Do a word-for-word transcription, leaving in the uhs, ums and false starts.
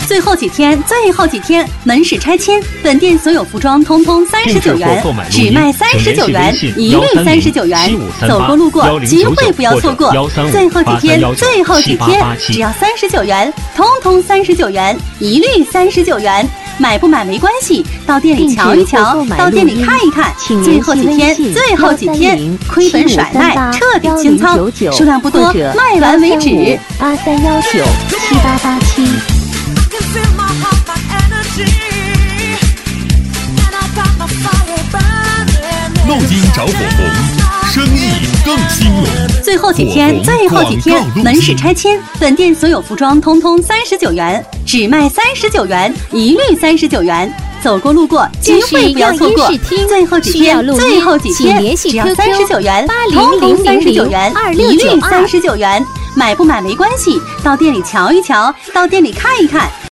最后几天，最后几天，门市拆迁，本店所有服装通通三十九元，只卖三十九元，一律三十九元。走过路过，机会不要错过。最后几天，最后几天，只要三十九元，通通三十九元，一律三十九元。买不买没关系，到店里瞧一瞧，到店里看一看。最后几天，最后几天，亏本甩卖，彻底清仓，数量不多，卖完为止。 八三幺九七八八七。 录音着火红，生意更兴隆。 最后几天，最后几天，门市拆迁，本店所有服装通通三十九元，只卖三十九元，一律三十九元。走过路过，机会不要错过。最后几天，最后几天，只要三十九元，通通三十九元，一律三十九元。买不买没关系，到店里瞧一瞧，到店里看一看。